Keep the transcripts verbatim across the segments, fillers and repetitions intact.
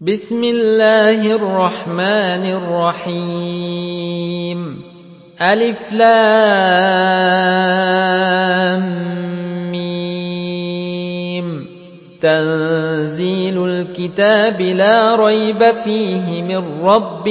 بسم الله الرحمن الرحيم ألف لام ميم تنزيل الكتاب لا ريب فيه من رب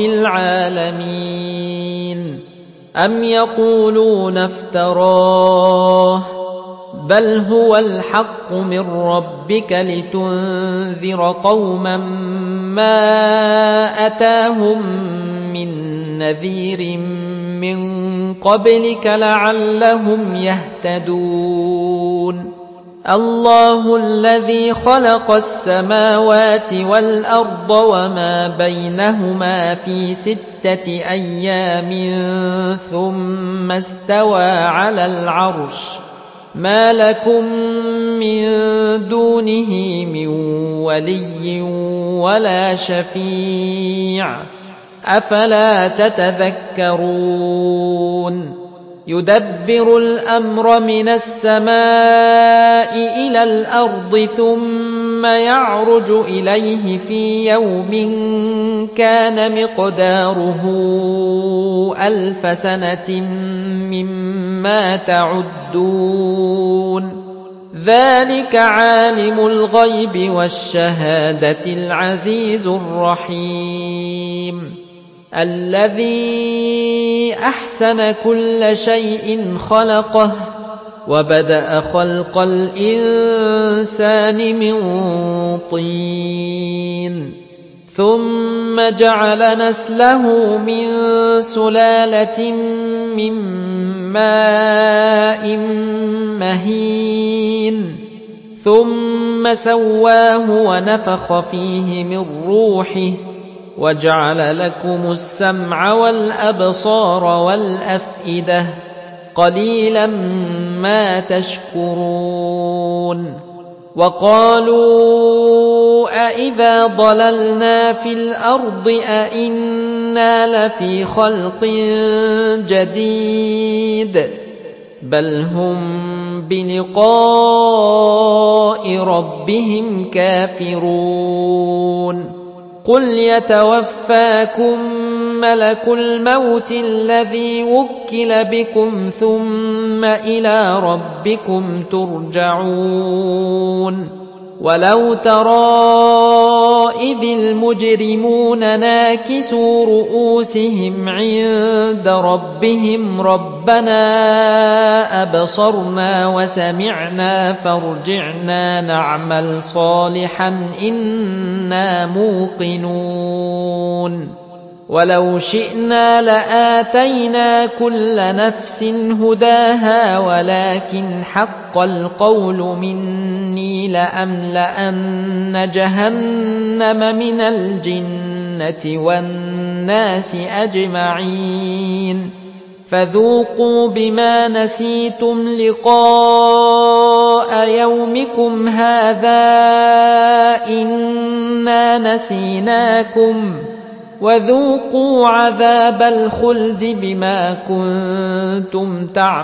العالمين أم يقولون افتراه بل هو الحق من ربك لتنذر قوما ما أتاهم من نذير من قبلك لعلهم يهتدون الله الذي خلق السماوات والأرض وما بينهما في ستة أيام ثم استوى على العرش ما لكم من دونه من ولي ولا شفيع أفلا تتذكرون يدبر الأمر من السماء إلى الأرض ثم يعرج إليه في يوم كان مقداره ألف سنة مما تعدون ذلك عالم الغيب والشهادة العزيز الرحيم الذي أحسن كل شيء خلقه وبدأ خلق الإنسان من طين ثم جعل نسله من سلالة من ماء مهين ثم سواه ونفخ فيه من روحه وجعل لكم السمع والأبصار والأفئدة قليلا ما تشكرون وقالوا أإذا ضللنا في الأرض أإنا لفي خلق جديد بل هم بلقاء ربهم كافرون قل يتوفاكم ملك الموت الذي وكل بكم ثم إلى ربكم ترجعون ولو ترى إذ المجرمون ناكسوا رؤوسهم عند ربهم ربنا أبصرنا وسمعنا فارجعنا نعمل صالحا إنا موقنون ولو شئنا لآتينا كل نفس هداها ولكن حق القول مني لأملأن جهنم من الجنة والناس أجمعين فذوقوا بما نسيتم لقاء يومكم هذا إنا نسيناكم وذوقوا عذاب الخلد بما كنتم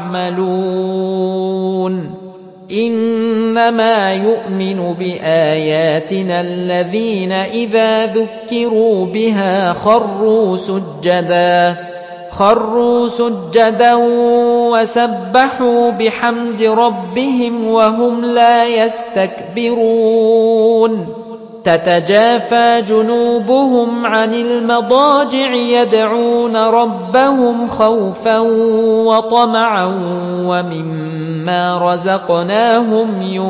تعملون إنما يؤمن بآياتنا الذين إذا ذكروا بها خروا سجدا خروا سجدا وسبحوا بحمد ربهم وهم لا يستكبرون تتجافى جنوبهم عن المضاجع يدعون ربهم خوفا وطمعا ومما رزقناهم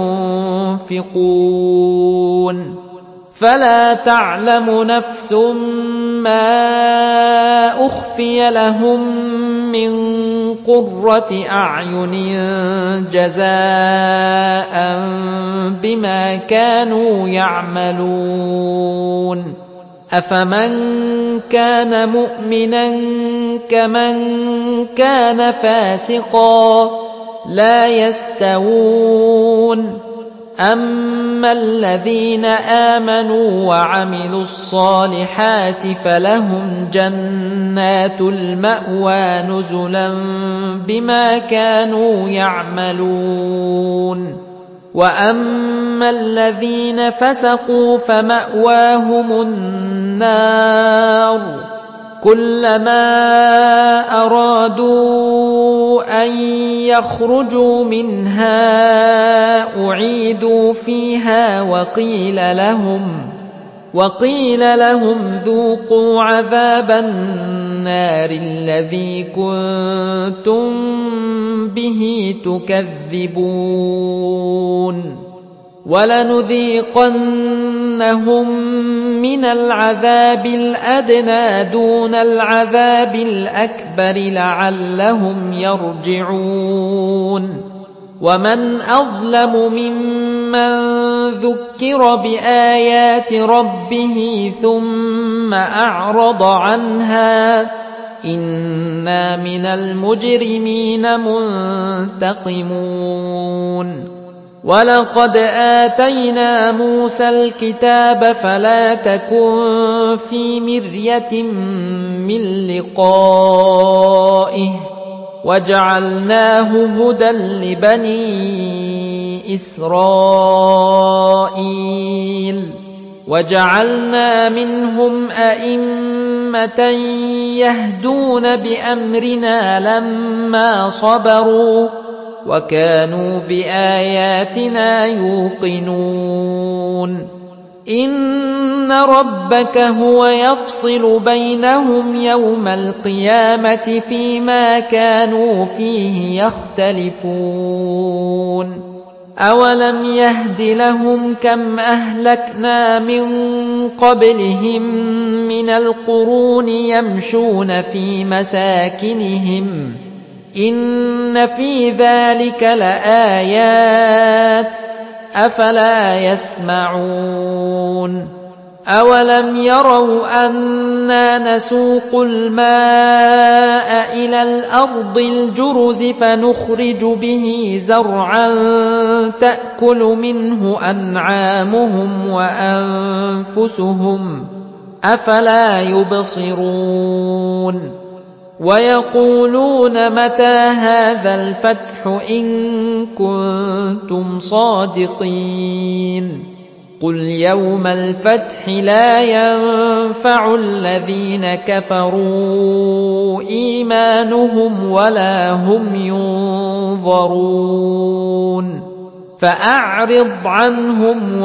ينفقون فلا تعلم نفس ما أخفي لهم من قرة أعين جزاء بما كانوا يعملون أفمن كان مؤمنا كمن كان فاسقا لا يستوون أما الذين آمنوا وعملوا الصالحات فلهم جنات المأوى نزلا بما كانوا يعملون وَأَمَّا الَّذِينَ فَسَقُوا فَمَأْوَاهُمُ النَّارُ كُلَّمَا أَرَادُوا أَن يَخْرُجُوا مِنْهَا أُعِيدُوا فِيهَا وَقِيلَ لَهُمْ وَقِيلَ لَهُمْ ذُوقُوا عَذَابَ النَّارِ الَّذِي كُنتُم بِهِ تُكَذِّبُونَ وَلَنُذِيقَنَّهُم مِّنَ الْعَذَابِ الْأَدْنَىٰ دُونَ الْعَذَابِ الْأَكْبَرِ لَعَلَّهُمْ يَرْجِعُونَ وَمَنْ أَظْلَمُ مِمَّن ذُكِّرَ بِآيَاتِ رَبِّهِ ثُمَّ أَعْرَضَ عَنْهَا ۚ إِنَّا مِنَ الْمُجْرِمِينَ مُنتَقِمُونَ وَلَقَدْ آتَيْنَا مُوسَى الْكِتَابَ فَلَا تَكُن فِي مِرْيَةٍ مِّن لِّقَائِهِ وَجَعَلْنَاهُ هُدًى لِّبَنِي إِسْرَائِيلَ وَجَعَلْنَا مِنْهُمْ أَئِمَّةً يَهْدُونَ بِأَمْرِنَا لَمَّا صَبَرُوا وَكَانُوا بِآيَاتِنَا يُوقِنُونَ إِنَّ رَبَّكَ هُوَ يَفْصِلُ بَيْنَهُمْ يَوْمَ الْقِيَامَةِ فِيمَا كَانُوا فِيهِ يَخْتَلِفُونَ أَوَلَمْ يَهْدِ لَهُمْ كَمْ أَهْلَكْنَا مِن قَبْلِهِم مِّنَ الْقُرُونِ يَمْشُونَ فِي مَسَاكِنِهِمْ ۗ إِنَّ فِي ذَلِكَ لَآيَاتٍ ۖ أَفَلَا يَسْمَعُونَ أَوَلَمْ يَرَوْا أَنَّا نَسُوقُ الْمَاءَ إِلَى الْأَرْضِ الْجُرُزِ فَنُخْرِجُ بِهِ زَرْعًا تَأْكُلُ مِنْهُ أَنْعَامُهُمْ وَأَنفُسُهُمْ ۖ أَفَلَا يُبْصِرُونَ وَيَقُولُونَ مَتَىٰ هَٰذَا الْفَتْحُ إِن كُنتُمْ صَادِقِينَ قُلْ يَوْمَ الْفَتْحِ لَا يَنفَعُ الَّذِينَ كَفَرُوا إِيمَانُهُمْ وَلَا هُمْ يُنظَرُونَ فَأَعْرِضْ عَنْهُمْ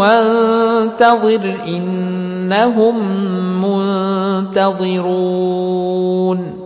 وَانتَظِرْ إِنَّهُم مُّنتَظِرُونَ